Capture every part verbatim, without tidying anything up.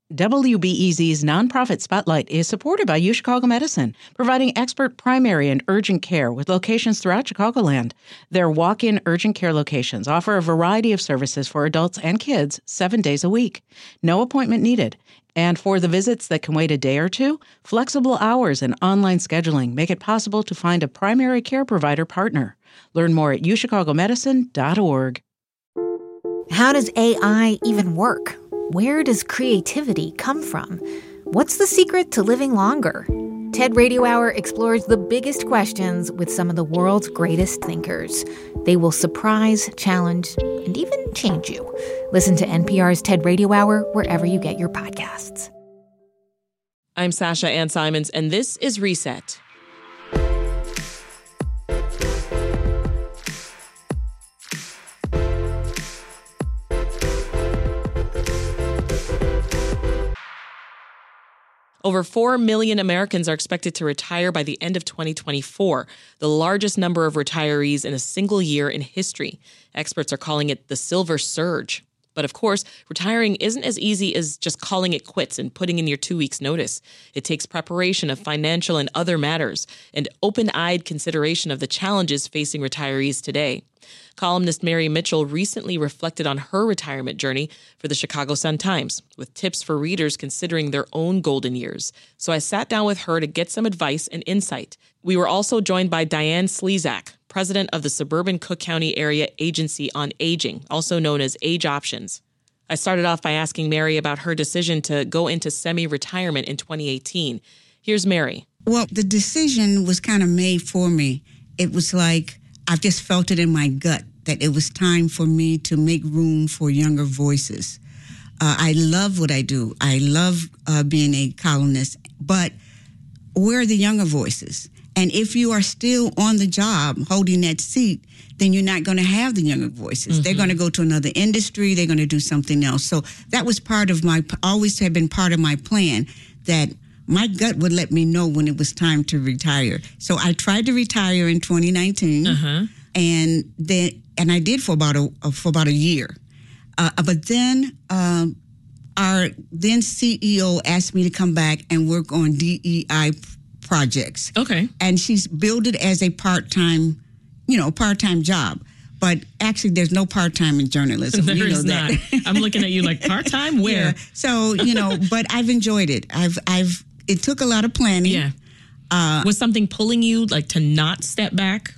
W B E Z's nonprofit Spotlight is supported by UChicago Medicine, providing expert primary and urgent care with locations throughout Chicagoland. Their walk-in urgent care locations offer a variety of services for adults and kids seven days a week. No appointment needed. And for the visits that can wait a day or two, flexible hours and online scheduling make it possible to find a primary care provider partner. Learn more at u chicago medicine dot org. How does A I even work? Where does creativity come from? What's the secret to living longer? TED Radio Hour explores the biggest questions with some of the world's greatest thinkers. They will surprise, challenge, and even change you. Listen to N P R's TED Radio Hour wherever you get your podcasts. I'm Sasha Ann Simons, and this is Reset. Over four million Americans are expected to retire by the end of twenty twenty-four, the largest number of retirees in a single year in history. Experts are calling it the silver surge. But of course, retiring isn't as easy as just calling it quits and putting in your two weeks' notice. It takes preparation of financial and other matters and open-eyed consideration of the challenges facing retirees today. Columnist Mary Mitchell recently reflected on her retirement journey for the Chicago Sun-Times with tips for readers considering their own golden years. So I sat down with her to get some advice and insight. We were also joined by Diane Slezak, president of the Suburban Cook County Area Agency on Aging, also known as Age Options. I started off by asking Mary about her decision to go into semi-retirement in twenty eighteen. Here's Mary. Well, the decision was kind of made for me. It was like I've just felt it in my gut that it was time for me to make room for younger voices. Uh, I love what I do. I love uh, being a columnist, but where are the younger voices? And if you are still on the job holding that seat, then you're not going to have the younger voices. Mm-hmm. They're going to go to another industry. They're going to do something else. So that was part of my, always have been part of my plan, that my gut would let me know when it was time to retire. So I tried to retire in twenty nineteen, uh-huh. and then and I did for about a for about a year. Uh, but then um, our then C E O asked me to come back and work on D E I projects. Okay, and she's billed it as a part time, you know, part time job. But actually, there's no part-time in journalism. There you know is that. not. I'm looking at you like part-time? Where? Yeah. So, you know, but I've enjoyed it. I've, I've, it took a lot of planning. Yeah. Uh, Was something pulling you like to not step back?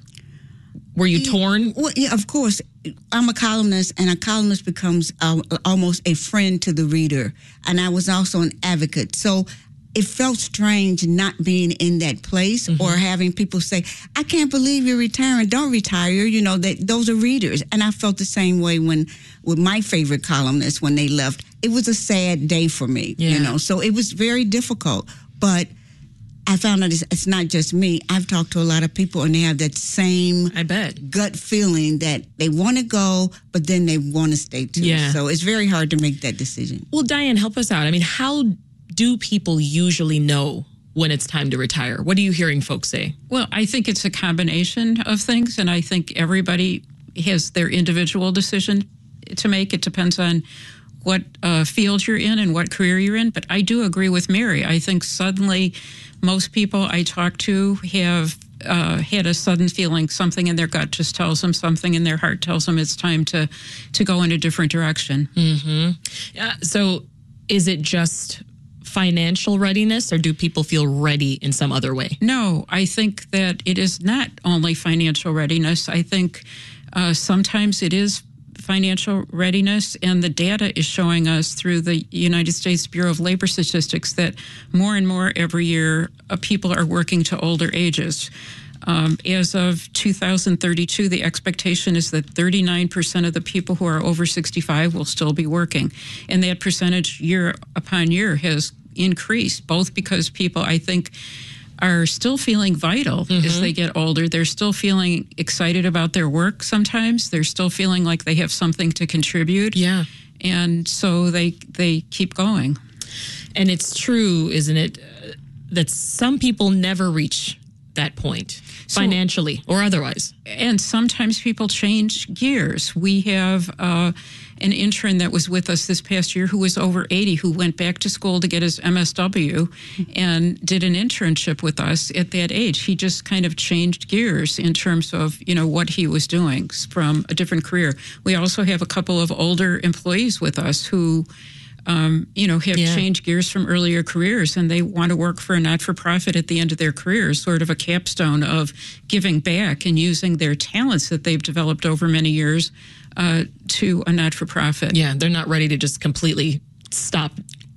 Were you torn? Well, yeah, of course. I'm a columnist, and a columnist becomes uh, almost a friend to the reader. And I was also an advocate. So it felt strange not being in that place, mm-hmm. or having people say, I can't believe you're retiring. Don't retire. You know, that those are readers. And I felt the same way when with my favorite columnists when they left. It was a sad day for me, yeah. you know, so it was very difficult. But I found out it's, it's not just me. I've talked to a lot of people, and they have that same I bet. gut feeling that they want to go, but then they want to stay too. Yeah. So it's very hard to make that decision. Well, Diane, help us out. I mean, how do people usually know when it's time to retire? What are you hearing folks say? Well, I think it's a combination of things, and I think everybody has their individual decision to make. It depends on what uh, field you're in and what career you're in. But I do agree with Mary. I think suddenly most people I talk to have uh, had a sudden feeling, something in their gut just tells them, something in their heart tells them it's time to, to go in a different direction. Mm-hmm. Yeah, so is it just financial readiness, or do people feel ready in some other way? No, I think that it is not only financial readiness. I think uh, sometimes it is financial readiness, and the data is showing us through the United States Bureau of Labor Statistics that more and more every year uh, people are working to older ages. Um, as of two thousand thirty-two, the expectation is that thirty-nine percent of the people who are over sixty-five will still be working. And that percentage year upon year has increased, both because people, I think, are still feeling vital mm-hmm. as they get older. They're still feeling excited about their work sometimes. They're still feeling like they have something to contribute. Yeah. And so they they keep going. And it's true, isn't it, uh, that some people never reach that point, so, financially or otherwise. And sometimes people change gears. We have uh, an intern that was with us this past year who was over eighty, who went back to school to get his M S W and did an internship with us at that age. He just kind of changed gears in terms of, you know, what he was doing from a different career. We also have a couple of older employees with us who Um, you know, have yeah. changed gears from earlier careers, and they want to work for a not-for-profit at the end of their career, sort of a capstone of giving back and using their talents that they've developed over many years uh, to a not-for-profit. Yeah, they're not ready to just completely stop.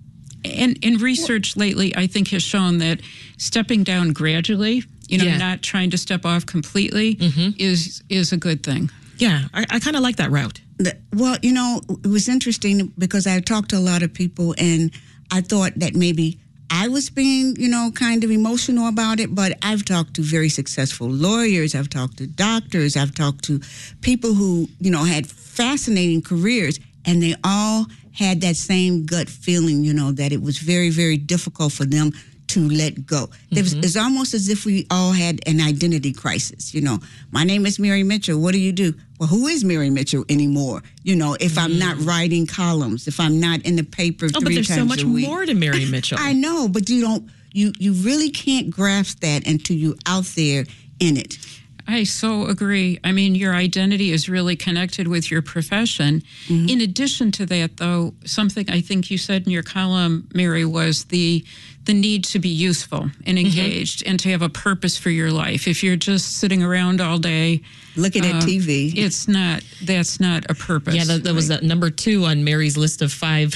And, and research lately, I think, has shown that stepping down gradually, you know, Yeah. not trying to step off completely, Mm-hmm. is is a good thing. Yeah, I, I kind of like that route. The- Well, you know, it was interesting because I talked to a lot of people, and I thought that maybe I was being, you know, kind of emotional about it, but I've talked to very successful lawyers, I've talked to doctors, I've talked to people who, you know, had fascinating careers, and they all had that same gut feeling, you know, that it was very, very difficult for them to let go. There was, it's almost as if we all had an identity crisis. You know, my name is Mary Mitchell. What do you do? Well, who is Mary Mitchell anymore? You know, if I'm not writing columns, if I'm not in the paper Oh, three but there's times so much a week. more to Mary Mitchell. I know, but you don't. You you really can't grasp that until you're out there in it. I so agree. I mean, your identity is really connected with your profession. Mm-hmm. In addition to that, though, something I think you said in your column, Mary, was the the need to be useful and engaged mm-hmm. and to have a purpose for your life. If you're just sitting around all day looking uh, at T V, it's not. That's not a purpose. Yeah, that, that was uh, number two on Mary's list of five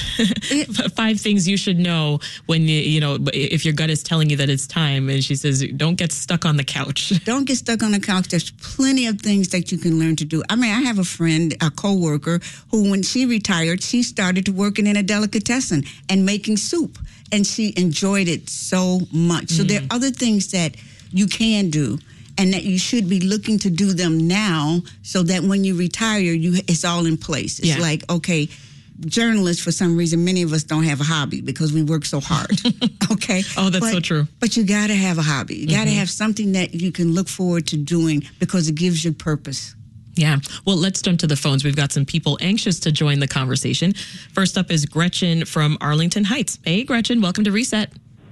five things you should know when you you know if your gut is telling you that it's time. And she says, don't get stuck on the couch. Don't get stuck on the couch. There's plenty of things that you can learn to do. I mean, I have a friend, a coworker, who when she retired, she started working in a delicatessen and making soup, and she enjoyed it so much. So mm. there are other things that you can do, and that you should be looking to do them now, so that when you retire, you it's all in place. It's yeah. like, okay, journalists, for some reason, many of us don't have a hobby because we work so hard. Okay? Oh, that's but, so true. But you got to have a hobby. You got to Mm-hmm. have something that you can look forward to doing because it gives you purpose. Yeah. Well, let's jump to the phones. We've got some people anxious to join the conversation. First up is Gretchen from Arlington Heights. Hey, Gretchen, welcome to Reset.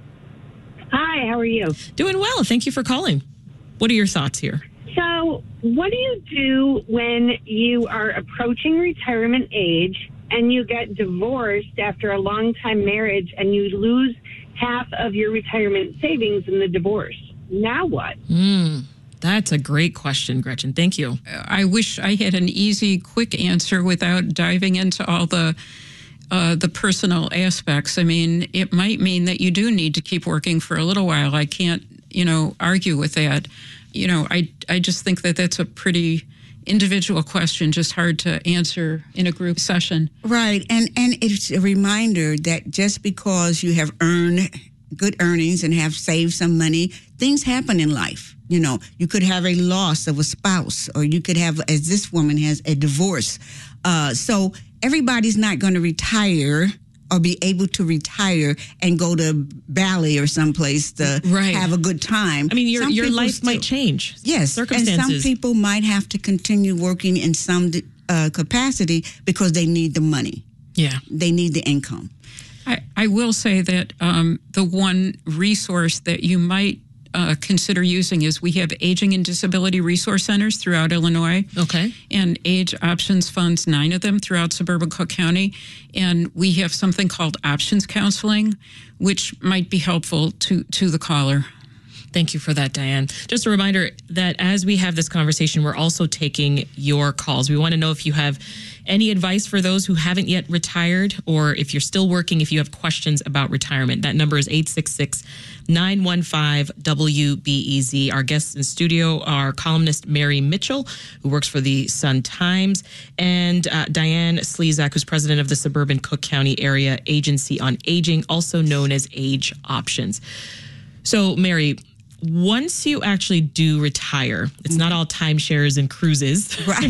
Hi, how are you? Doing well. Thank you for calling. What are your thoughts here? So, what do you do when you are approaching retirement age and you get divorced after a long-time marriage and you lose half of your retirement savings in the divorce? Now what? Mm, that's a great question, Gretchen. Thank you. I wish I had an easy, quick answer without diving into all the uh, the personal aspects. I mean, it might mean that you do need to keep working for a little while. I can't, you know, argue with that. You know, I I just think that that's a pretty individual question, just hard to answer in a group session. Right. And and it's a reminder that just because you have earned good earnings and have saved some money, things happen in life. You know, you could have a loss of a spouse, or you could have, as this woman has, a divorce. Uh, so everybody's not going to retire or be able to retire and go to Bali or someplace to right. have a good time. I mean, your some your life still, might change. Yes, circumstances. And some people might have to continue working in some uh, capacity because they need the money. Yeah. They need the income. I, I will say that um, the one resource that you might uh, consider using is we have aging and disability resource centers throughout Illinois. Okay. And Age Options funds, nine of them throughout suburban Cook County. And we have something called options counseling, which might be helpful to, to the caller. Thank you for that, Diane. Just a reminder that as we have this conversation, we're also taking your calls. We want to know if you have any advice for those who haven't yet retired, or if you're still working, if you have questions about retirement. That number is eight six six, nine one five, W B E Z. Our guests in studio are columnist Mary Mitchell, who works for the Sun-Times, and uh, Diane Slezak, who's president of the Suburban Cook County Area Agency on Aging, also known as Age Options. So, Mary, once you actually do retire, it's not all timeshares and cruises. Right.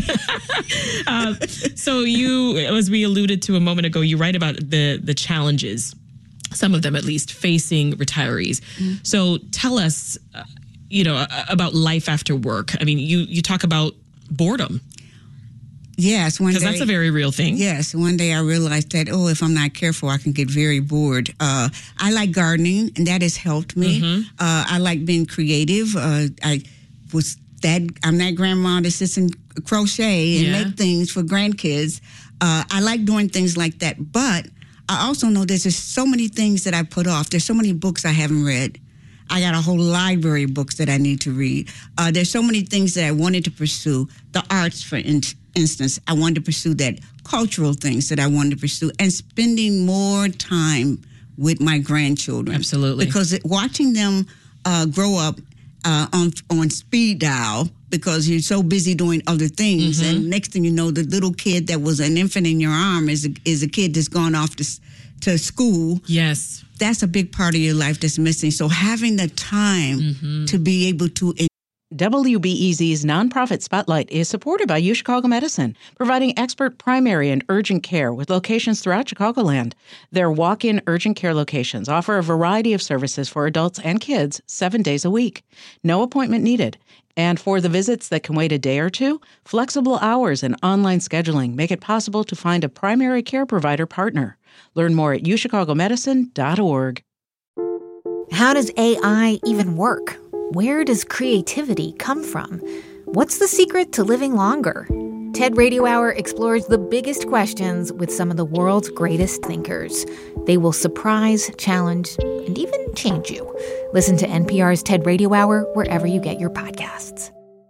uh, so you, as we alluded to a moment ago, you write about the the challenges, some of them at least, facing retirees. Mm-hmm. So tell us, uh, you know, about life after work. I mean, you, you talk about boredom. Yes, one day. Because that's a very real thing. Yes, one day I realized that, oh, if I'm not careful, I can get very bored. Uh, I like gardening, and that has helped me. Mm-hmm. Uh, I like being creative. Uh, I was that I'm that grandma that sits and crochet and Yeah. make things for grandkids. Uh, I like doing things like that, but I also know there's just so many things that I put off. There's so many books I haven't read. I got a whole library of books that I need to read. Uh, there's so many things that I wanted to pursue. The arts, for in- instance, I wanted to pursue that. Cultural things that I wanted to pursue. And spending more time with my grandchildren. Absolutely. Because it, watching them uh, grow up uh, on on speed dial, because you're so busy doing other things. Mm-hmm. And next thing you know, the little kid that was an infant in your arm is a, is a kid that's gone off to, to school. Yes. That's a big part of your life that's missing. So having the time Mm-hmm. to be able to. W B E Z's Nonprofit Spotlight is supported by UChicago Medicine, providing expert primary and urgent care with locations throughout Chicagoland. Their walk-in urgent care locations offer a variety of services for adults and kids seven days a week. No appointment needed. And for the visits that can wait a day or two, flexible hours and online scheduling make it possible to find a primary care provider partner. Learn more at u chicago medicine dot org. How does A I even work? Where does creativity come from? What's the secret to living longer? TED Radio Hour explores the biggest questions with some of the world's greatest thinkers. They will surprise, challenge, and even change you. Listen to N P R's TED Radio Hour wherever you get your podcasts.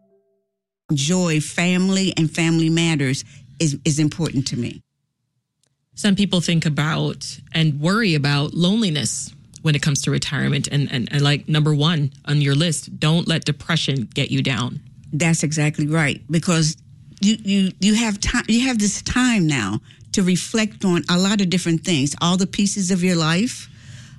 Joy, family, and family matters is, is important to me. Some people think about and worry about loneliness when it comes to retirement. And, and, and like number one on your list, don't let depression get you down. That's exactly right. Because you, you, you have time, you have this time now to reflect on a lot of different things, all the pieces of your life,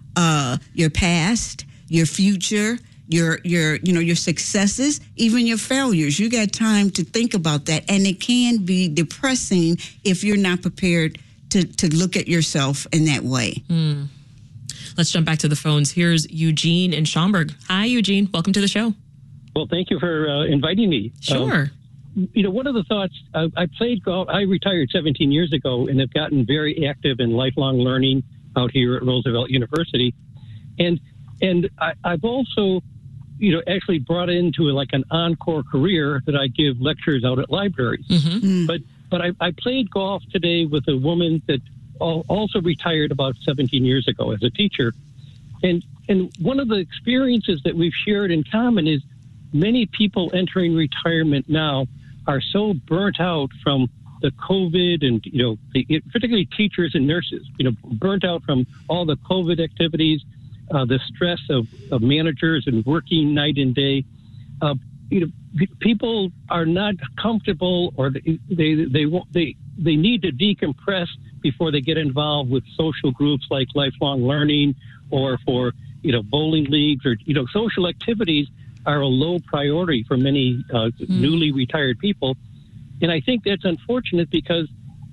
uh, your past, your future, your, your, you know, your successes, even your failures. You got time to think about that. And it can be depressing if you're not prepared to, to look at yourself in that way. Mm. Let's jump back to the phones. Here's Eugene in Schaumburg. Hi, Eugene. Welcome to the show. Well, thank you for uh, inviting me. Sure. Um, you know, one of the thoughts, uh, I played golf. I retired seventeen years ago and have gotten very active in lifelong learning out here at Roosevelt University. And and I, I've also, you know, actually brought into like an encore career that I give lectures out at libraries. Mm-hmm. Mm. But but I, I played golf today with a woman that also retired about seventeen years ago as a teacher. And and one of the experiences that we've shared in common is many people entering retirement now are so burnt out from the COVID and, you know, the, particularly teachers and nurses, you know, burnt out from all the COVID activities, uh, the stress of, of managers and working night and day. Uh, you know, p- people are not comfortable, or they they they, won't, they they need to decompress before they get involved with social groups like lifelong learning, or for, you know, bowling leagues, or, you know, social activities are a low priority for many uh, mm. newly retired people. And I think that's unfortunate, because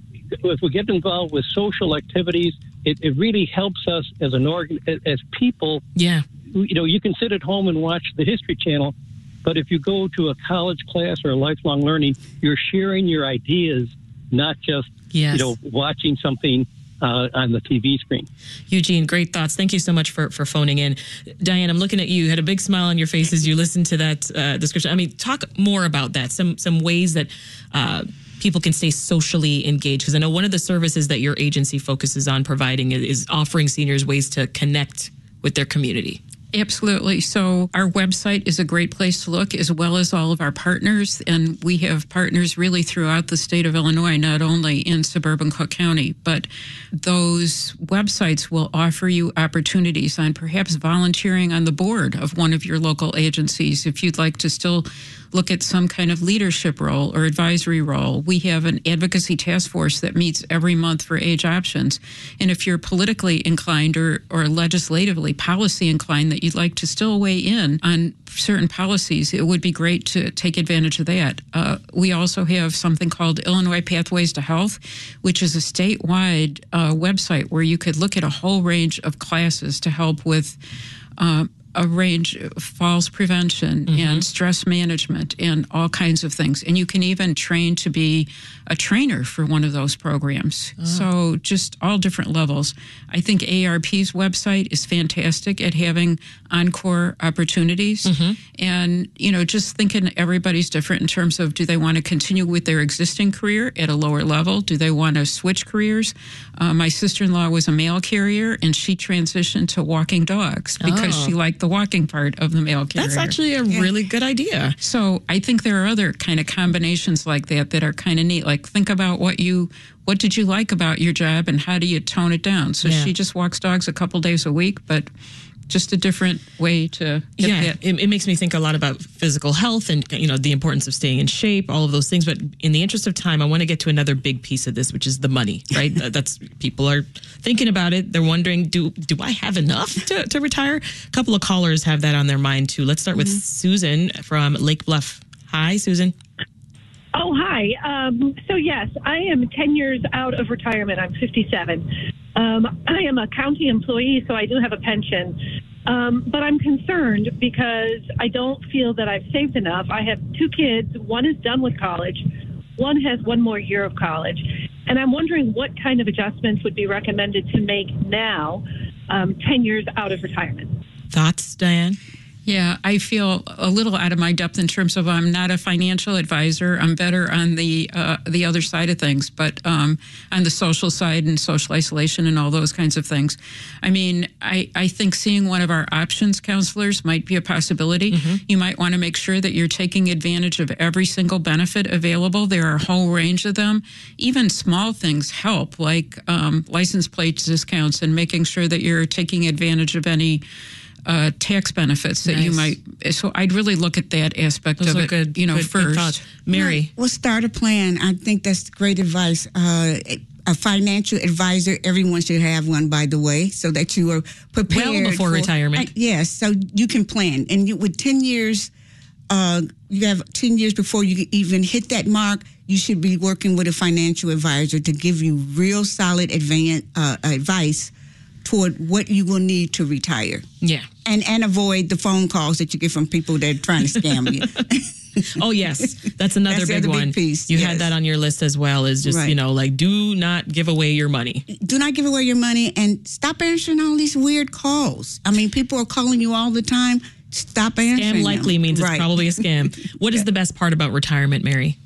if we get involved with social activities, it, it really helps us as an organ, as people. Yeah. You know, you can sit at home and watch the History Channel, but if you go to a college class or a lifelong learning, you're sharing your ideas, not just, yes. you know, watching something uh, on the T V screen. Eugene, great thoughts. Thank you so much for, for phoning in. Diane, I'm looking at you. You had a big smile on your face as you listened to that uh, description. I mean, talk more about that, some some ways that uh, people can stay socially engaged. Because I know one of the services that your agency focuses on providing is, is offering seniors ways to connect with their community. Absolutely. So our website is a great place to look, as well as all of our partners. And we have partners really throughout the state of Illinois, not only in suburban Cook County, but those websites will offer you opportunities on perhaps volunteering on the board of one of your local agencies. If you'd like to still look at some kind of leadership role or advisory role, we have an advocacy task force that meets every month for age options. And if you're politically inclined or, or legislatively policy inclined that you'd like to still weigh in on certain policies, it would be great to take advantage of that. Uh, we also have something called Illinois Pathways to Health, which is a statewide uh, website where you could look at a whole range of classes to help with uh, a range of falls prevention mm-hmm. and stress management and all kinds of things. And you can even train to be a trainer for one of those programs. Oh. So just all different levels. I think A A R P's website is fantastic at having encore opportunities. Mm-hmm. And, you know, just thinking everybody's different in terms of, do they want to continue with their existing career at a lower level? Do they want to switch careers? Uh, my sister-in-law was a mail carrier, and she transitioned to walking dogs because oh. she liked the walking part of the mail carrier. That's actually a yeah. really good idea. So I think there are other kind of combinations like that that are kind of neat. Like, think about what you, what did you like about your job, and how do you tone it down? So yeah. she just walks dogs a couple days a week, but just a different way to get yeah that. It, it makes me think a lot about physical health and, you know, the importance of staying in shape, all of those things. But in the interest of time, I want to get to another big piece of this, which is the money, right? That's, people are thinking about it. They're wondering, do do I have enough to, to retire? A couple of callers have that on their mind too. Let's start with mm-hmm. Susan from Lake Bluff. Hi, Susan. Oh, hi. Um, so yes, I am ten years out of retirement. I'm fifty-seven. Um, I am a county employee, so I do have a pension. Um, but I'm concerned because I don't feel that I've saved enough. I have two kids. One is done with college. One has one more year of college. And I'm wondering what kind of adjustments would be recommended to make now, um, ten years out of retirement. Thoughts, Diane? Yeah, I feel a little out of my depth in terms of I'm not a financial advisor. I'm better on the uh, the other side of things, but um, on the social side and social isolation and all those kinds of things. I mean, I, I think seeing one of our options counselors might be a possibility. Mm-hmm. You might want to make sure that you're taking advantage of every single benefit available. There are a whole range of them. Even small things help, like um, license plate discounts and making sure that you're taking advantage of any Uh, tax benefits that nice. you might. So I'd really look at that aspect Those of are it, good, you know, good, first. Good Mary. Well, well, start a plan. I think that's great advice. Uh, a financial advisor, everyone should have one, by the way, so that you are prepared. Well before for, retirement. Uh, yes, so you can plan. And you, with ten years, uh, you have ten years before you even hit that mark, you should be working with a financial advisor to give you real solid advan- uh, advice toward what you will need to retire. Yeah. And and avoid the phone calls that you get from people that are trying to scam you. Oh, yes. That's another That's big one. Big piece. You yes. had that on your list as well, is just, right. you know, like, do not give away your money. Do not give away your money, and stop answering all these weird calls. I mean, people are calling you all the time. Stop answering Scam likely them. means right. it's probably a scam. What is the best part about retirement, Mary?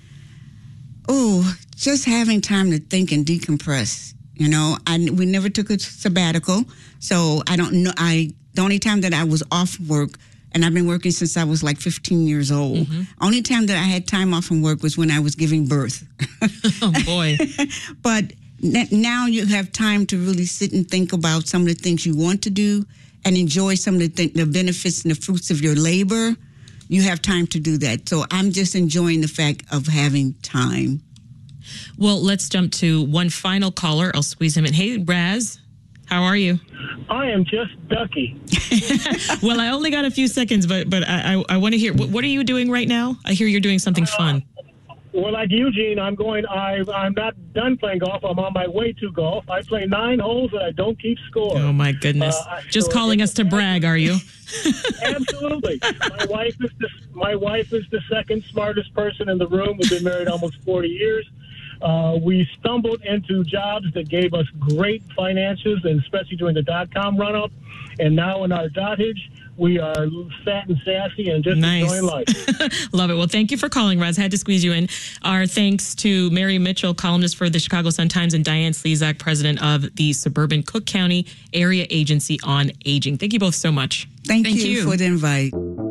Oh, just having time to think and decompress. You know, I, we never took a sabbatical, so I don't know. I the only time that I was off work, and I've been working since I was like fifteen years old. Mm-hmm. Only time that I had time off from work was when I was giving birth. Oh boy! But n- now you have time to really sit and think about some of the things you want to do and enjoy some of the, th- the benefits and the fruits of your labor. You have time to do that. So I'm just enjoying the fact of having time. Well, let's jump to one final caller. I'll squeeze him in. Hey, Raz, how are you? I am just ducky. Well, I only got a few seconds, but but I I, I want to hear. What, what are you doing right now? I hear you're doing something uh, fun. Well, like Eugene, I'm going. I I'm not done playing golf. I'm on my way to golf. I play nine holes and I don't keep score. Oh my goodness! Uh, Just so calling us to brag, are you? Absolutely. My wife is the my wife is the second smartest person in the room. We've been married almost forty years. Uh, we stumbled into jobs that gave us great finances, and especially during the dot-com run-up. And now in our dotage, we are fat and sassy and just nice. enjoying life. Love it. Well, thank you for calling, Raz. Had to squeeze you in. Our thanks to Mary Mitchell, columnist for the Chicago Sun-Times, and Diane Slezak, president of the Suburban Cook County Area Agency on Aging. Thank you both so much. Thank, thank you, you for the invite.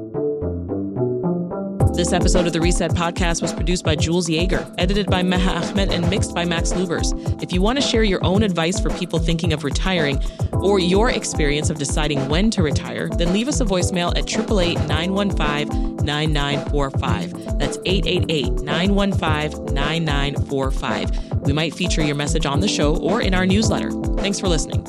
This episode of the Reset Podcast was produced by Jules Yeager, edited by Meha Ahmed, and mixed by Max Lubers. If you want to share your own advice for people thinking of retiring or your experience of deciding when to retire, then leave us a voicemail at eight eight eight, nine one five, nine nine four five. That's eight eight eight, nine one five, nine nine four five. We might feature your message on the show or in our newsletter. Thanks for listening.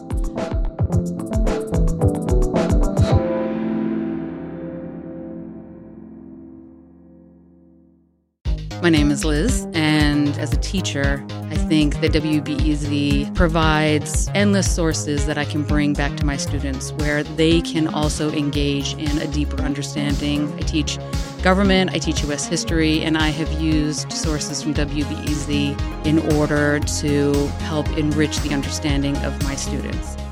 My name is Liz, and as a teacher, I think think that W B E Z provides endless sources that I can bring back to my students where they can also engage in a deeper understanding. I teach government, I teach U S history, and I have used sources from W B E Z in order to help enrich the understanding of my students.